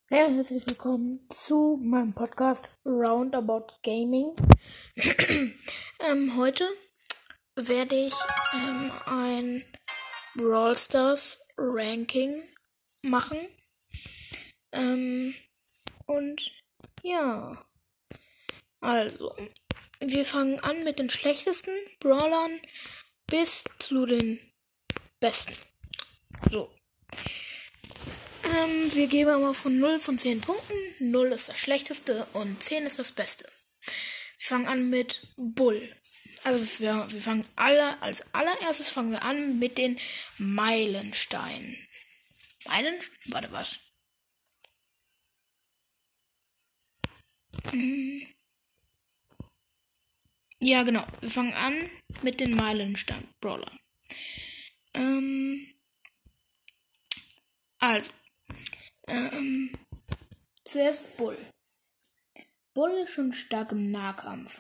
Ja, herzlich willkommen zu meinem Podcast Roundabout Gaming. Heute werde ich ein Brawl Stars Ranking machen. Und ja, also, wir fangen an mit den schlechtesten Brawlern bis zu den besten. So. Wir geben immer von 0 von 10 Punkten. 0 ist das schlechteste und 10 ist das beste. Wir fangen an mit Bull. Also wir fangen als allererstes fangen wir an mit den Meilensteinen. Warte, was? Ja, genau. Wir fangen an mit den Meilenstein-Brawlern. Also, zuerst Bull. Bull ist schon stark im Nahkampf.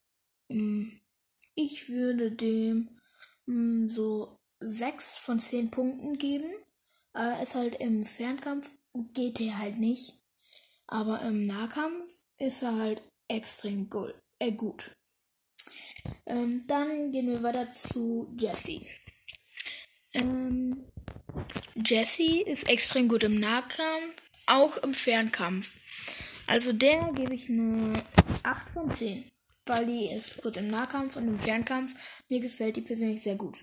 Ich würde dem so 6 von 10 Punkten geben. Ist halt im Fernkampf geht er halt nicht. Aber im Nahkampf ist er halt extrem gut. Dann gehen wir weiter zu Jessie. Jessie ist extrem gut im Nahkampf, auch im Fernkampf. Also der gebe ich eine 8 von 10. Weil die ist gut im Nahkampf und im Fernkampf. Mir gefällt die persönlich sehr gut.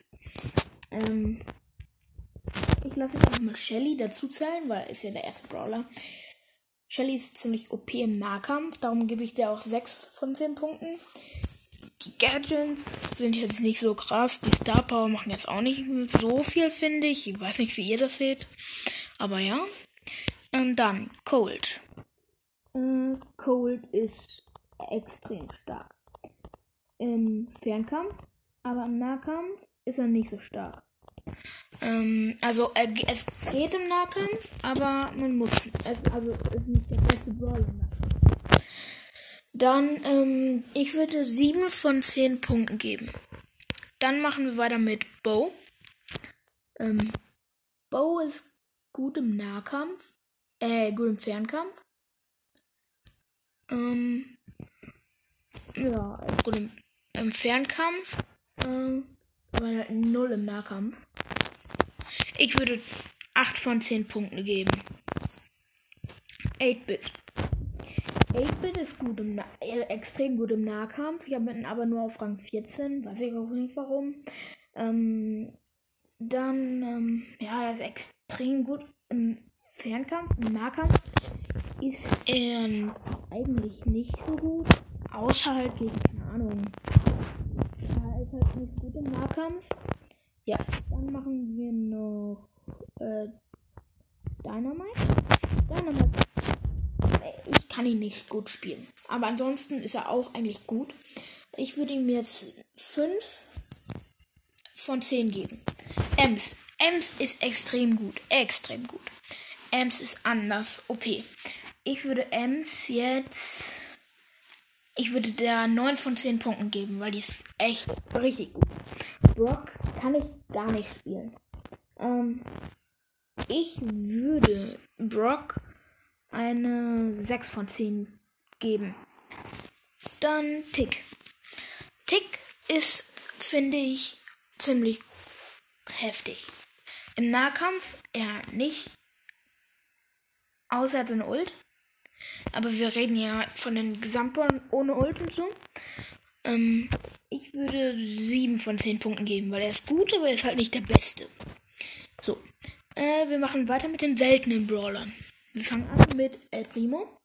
Ich lasse jetzt nochmal Shelly dazu zählen, weil ist ja der erste Brawler. Shelly ist ziemlich OP im Nahkampf, darum gebe ich der auch 6 von 10 Punkten. Die Gadgets sind jetzt nicht so krass. Die Star Power machen jetzt auch nicht so viel, finde ich. Ich weiß nicht, wie ihr das seht. Aber ja. Dann Cold. Cold ist extrem stark im Fernkampf, aber im Nahkampf ist er nicht so stark. Also es geht im Nahkampf, aber man muss es ist nicht der beste Brawler. Dann ich würde 7 von 10 Punkten geben. Dann machen wir weiter mit Bo. Bo ist gut im Nahkampf, gut im Fernkampf. Ja, gut im Fernkampf, aber 0 im Nahkampf. Ich würde 8 von 10 Punkten geben. 8-Bit. 8-Bit ist extrem gut im Nahkampf. Ich habe ihn aber nur auf Rang 14. Weiß ich auch nicht warum. Ja, er ist extrem gut im Fernkampf. Im Nahkampf ist er eigentlich nicht so gut. Außer halt gegen, keine Ahnung. Er ist halt nicht so gut im Nahkampf. Ja, dann machen wir noch Dynamite. Ich kann ihn nicht gut spielen. Aber ansonsten ist er auch eigentlich gut. Ich würde ihm jetzt 5 von 10 geben. Ems ist extrem gut. Ems ist anders OP. Ich würde der 9 von 10 Punkten geben, weil die ist echt richtig gut. Brock kann ich gar nicht spielen. Ich würde Brock eine 6 von 10 geben. Dann Tick. Tick ist, finde ich, ziemlich heftig. Im Nahkampf eher nicht. Außer seine Ult. Aber wir reden ja von den Gesamtbahnen ohne Ult und so. Ich würde 7 von 10 Punkten geben, weil er ist gut, aber er ist halt nicht der Beste. So. Wir machen weiter mit den seltenen Brawlern. Wir fangen an mit El Primo.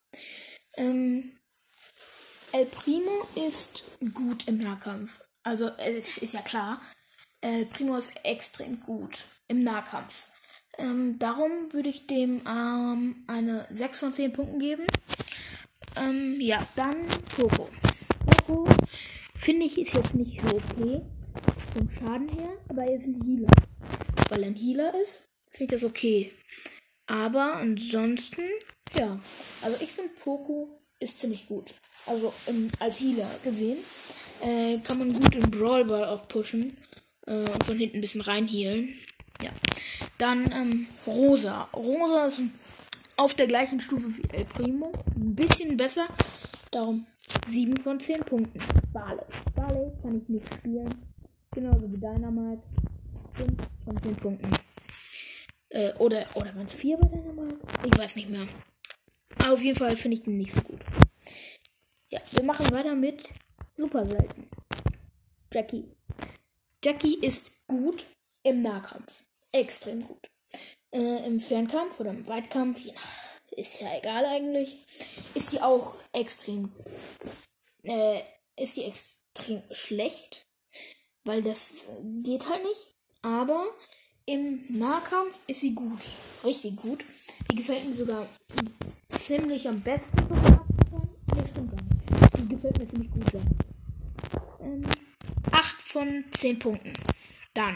El Primo ist gut im Nahkampf. Also, ist ja klar. El Primo ist extrem gut im Nahkampf. Darum würde ich dem eine 6 von 10 Punkten geben. Ja, dann Poco. Poco, finde ich, ist jetzt nicht so okay vom Schaden her, aber er ist ein Healer. Weil er ein Healer ist, finde ich das okay. Aber ansonsten, ja. Also ich finde Poco ist ziemlich gut. Also als Healer gesehen. Kann man gut im Brawl Ball auch pushen. Und von hinten ein bisschen reinhealen. Ja. Dann Rosa. Rosa ist ein auf der gleichen Stufe wie El Primo. Ein bisschen besser. Darum 7 von 10 Punkten. Barley. Barley kann ich nicht spielen. Genauso wie Dynamite. 5 von 10 Punkten. Oder waren es 4 bei Dynamite? Ich weiß nicht mehr. Aber auf jeden Fall finde ich den nicht so gut. Ja, wir machen weiter mit super selten. Jackie. Jackie ist gut im Nahkampf. Extrem gut. Im Fernkampf oder im Weitkampf, je nach, ist ja egal eigentlich, ist die auch extrem schlecht, weil das geht halt nicht. Aber im Nahkampf ist sie gut, richtig gut. Die gefällt mir sogar ziemlich am besten. Nee, stimmt gar nicht. Die gefällt mir ziemlich gut. 8 von 10 Punkten. Dann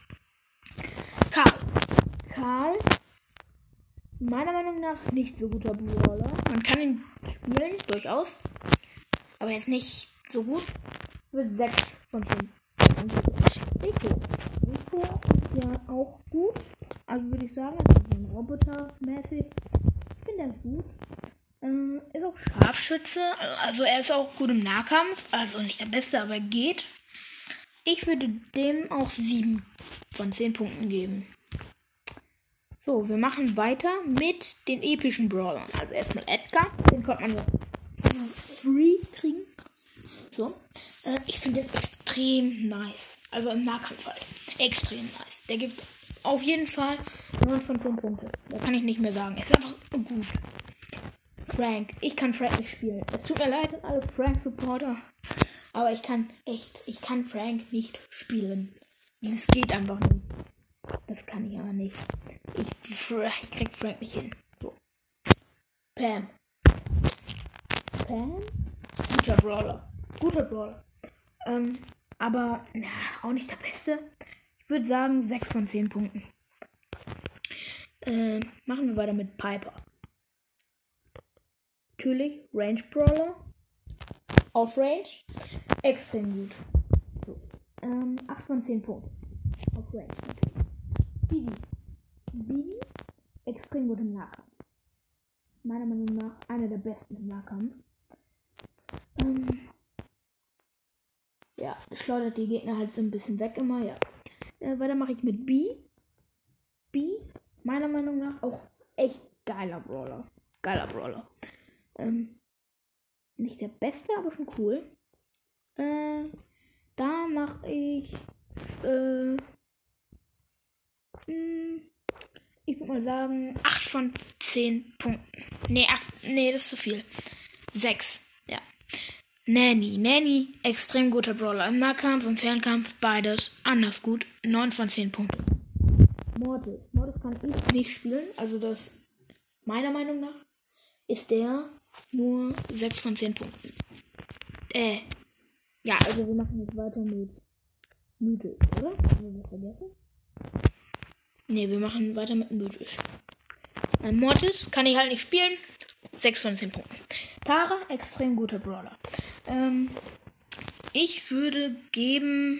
Karl, meiner Meinung nach nicht so guter Brawler. Man kann ihn spielen, durchaus. Aber er ist nicht so gut. Wird 6 von 10. Rico ist ja auch gut. Also würde ich sagen, das ist ein Roboter-mäßig. Ich finde er gut. Ist auch Scharfschütze. Also er ist auch gut im Nahkampf. Also nicht der Beste, aber er geht. Ich würde dem auch 7 von 10 Punkten geben. So, wir machen weiter mit den epischen Brawlern. Also erstmal Edgar. Den konnte man so free kriegen. So. Ich finde den extrem nice. Also im Nahkampf halt. Extrem nice. Der gibt auf jeden Fall 9 von 10 Punkte. Da kann ich nicht mehr sagen. Er ist einfach gut. Frank. Ich kann Frank nicht spielen. Es tut mir leid an alle Frank-Supporter. Aber ich kann Frank nicht spielen. Das geht einfach nicht. Das kann ich aber nicht. Ich krieg Frank nicht hin. So. Pam. Guter Brawler. Aber auch nicht der Beste. Ich würde sagen 6 von 10 Punkten. Machen wir weiter mit Piper. Natürlich Range Brawler. Auf Range. Extrem gut. So. 8 von 10 Punkten. Auf Range natürlich. Bibi. Extrem gut im Nahkampf. Meiner Meinung nach einer der besten im Nahkampf. Ja, schleudert die Gegner halt so ein bisschen weg immer, ja. Weiter mache ich mit B. B, meiner Meinung nach auch echt geiler Brawler. Nicht der beste, aber schon cool. Da mache ich ich würde mal sagen 8 von 10 Punkten. Nee, das ist zu viel. 6, ja. Nanny, extrem guter Brawler. Im Nahkampf, im Fernkampf, beides. Anders gut. 9 von 10 Punkten. Mortis kann ich nicht spielen. Also das, meiner Meinung nach, ist der nur 6 von 10 Punkten. Ja, also wir machen jetzt weiter mit Mythisch, oder? Haben wir das vergessen? Ne, wir machen weiter mit Mythisch. Mortis kann ich halt nicht spielen. 6 von 10 Punkten. Tara, extrem guter Brawler. Ich würde geben...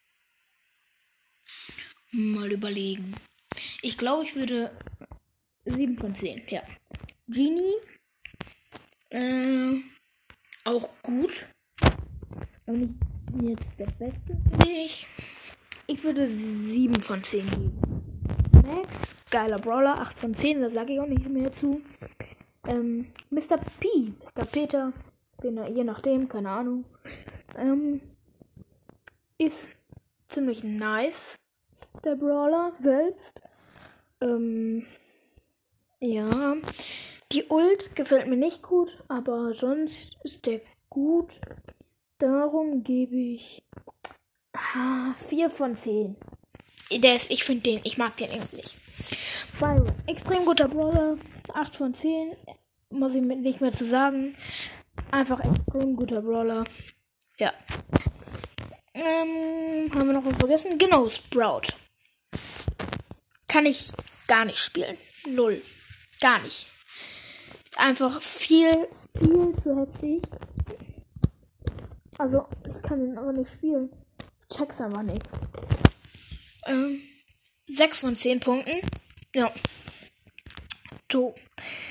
Mal überlegen. Ich glaube, ich würde 7 von 10, ja. Genie, auch gut. Aber nicht jetzt der Beste. Ich würde 7 von 10 geben. Max, geiler Brawler, 8 von 10, das sage ich auch nicht mehr zu. Mr. Peter, je nachdem, keine Ahnung. Ist ziemlich nice, der Brawler selbst. Ja, die Ult gefällt mir nicht gut, aber sonst ist der gut. Darum gebe ich 4 von 10. Ich mag den irgendwie nicht. Byron, extrem guter Brawler, 8 von 10. Muss ich nicht mehr zu sagen. Einfach extrem guter Brawler. Ja. Haben wir noch was vergessen? Genau, Sprout. Kann ich gar nicht spielen. 0. Gar nicht. Einfach viel zu heftig. Also, ich kann den aber nicht spielen. Ich check's aber nicht. 6 von 10 Punkten. Ja. So.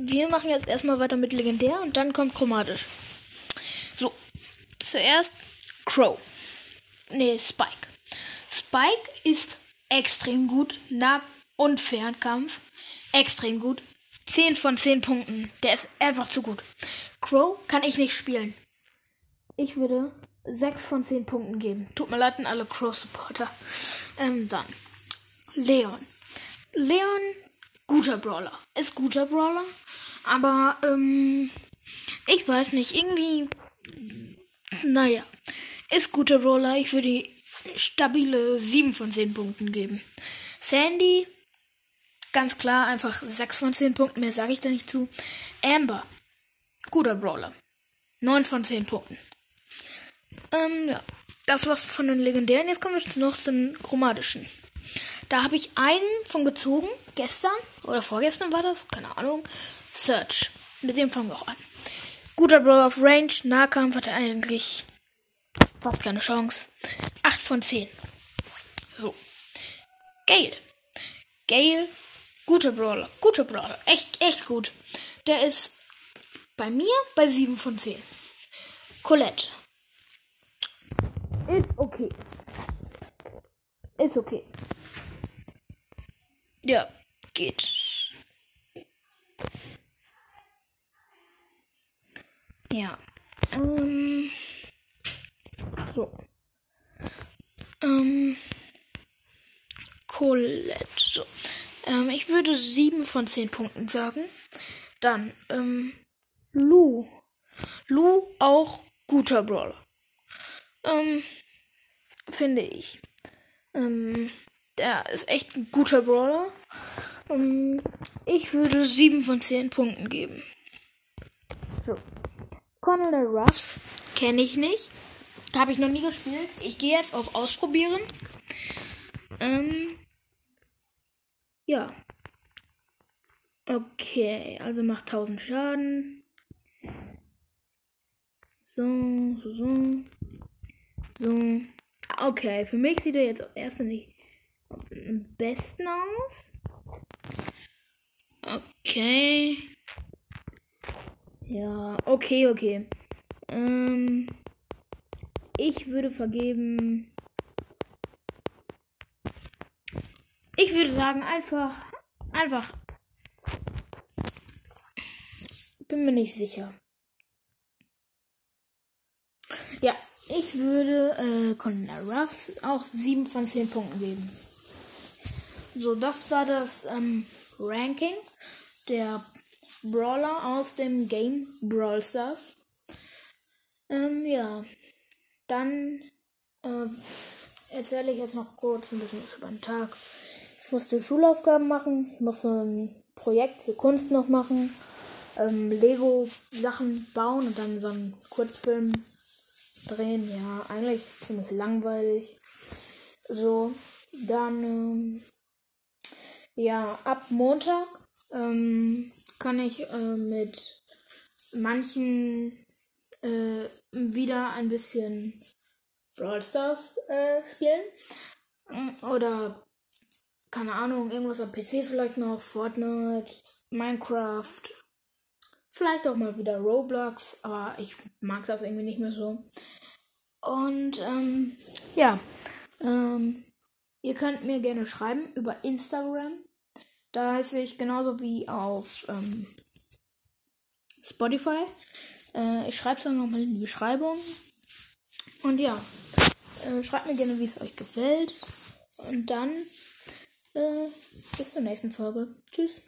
wir machen jetzt erstmal weiter mit legendär und dann kommt chromatisch. So, zuerst Spike. Spike ist extrem gut, Nah- und Fernkampf. Extrem gut. 10 von 10 Punkten. Der ist einfach zu gut. Crow kann ich nicht spielen. Ich würde 6 von 10 Punkten geben. Tut mir leid an alle Crow-Supporter. Dann Leon. Leon, guter Brawler. Ist guter Brawler. Aber, ich weiß nicht. Irgendwie, naja. Ist guter Brawler. Ich würde stabile 7 von 10 Punkten geben. Sandy, ganz klar, einfach 6 von 10 Punkten. Mehr sage ich da nicht zu. Amber, guter Brawler. 9 von 10 Punkten. Ja. Das war's von den legendären. Jetzt kommen wir noch zu den chromatischen. Da habe ich einen von gezogen. Gestern oder vorgestern war das. Keine Ahnung. Search. Mit dem fangen wir auch an. Guter Brawler auf Range. Nahkampf hat er eigentlich fast keine Chance. 8 von 10. So. Gale. Guter Brawler. Echt gut. Der ist bei mir bei 7 von 10. Colette. Ist okay. Ja, geht. Ja. So. Colette. So. Ich würde 7 von 10 Punkten sagen. Dann, Lu. Lu auch guter Brawler. Finde ich. Der ist echt ein guter Brawler. Ich würde 7 von 10 Punkten geben. So. Colonel Ruffs kenne ich nicht. Habe ich noch nie gespielt. Ich gehe jetzt auf Ausprobieren. Ja. Okay, also macht 1000 Schaden. So. Okay, für mich sieht er jetzt erst nicht am besten aus. Okay. Ja, okay. Ich würde vergeben. Ich würde sagen, einfach. Bin mir nicht sicher. Ja, ich würde Colonel Ruffs auch 7 von 10 Punkten geben. So, das war das Ranking der Brawler aus dem Game Brawl Stars. Ja, dann erzähle ich jetzt noch kurz ein bisschen über den Tag. Ich musste Schulaufgaben machen, ich musste ein Projekt für Kunst noch machen, Lego-Sachen bauen und dann so einen Kurzfilm drehen. Ja, eigentlich ziemlich langweilig. So, dann, ja, ab Montag kann ich mit manchen wieder ein bisschen Brawl Stars spielen. Oder, keine Ahnung, irgendwas am PC vielleicht noch. Fortnite, Minecraft. Vielleicht auch mal wieder Roblox. Aber ich mag das irgendwie nicht mehr so. Und, ja. Ihr könnt mir gerne schreiben über Instagram. Da heiße ich genauso wie auf Spotify. Ich schreibe es dann nochmal in die Beschreibung. Und ja, schreibt mir gerne, wie es euch gefällt. Und dann bis zur nächsten Folge. Tschüss.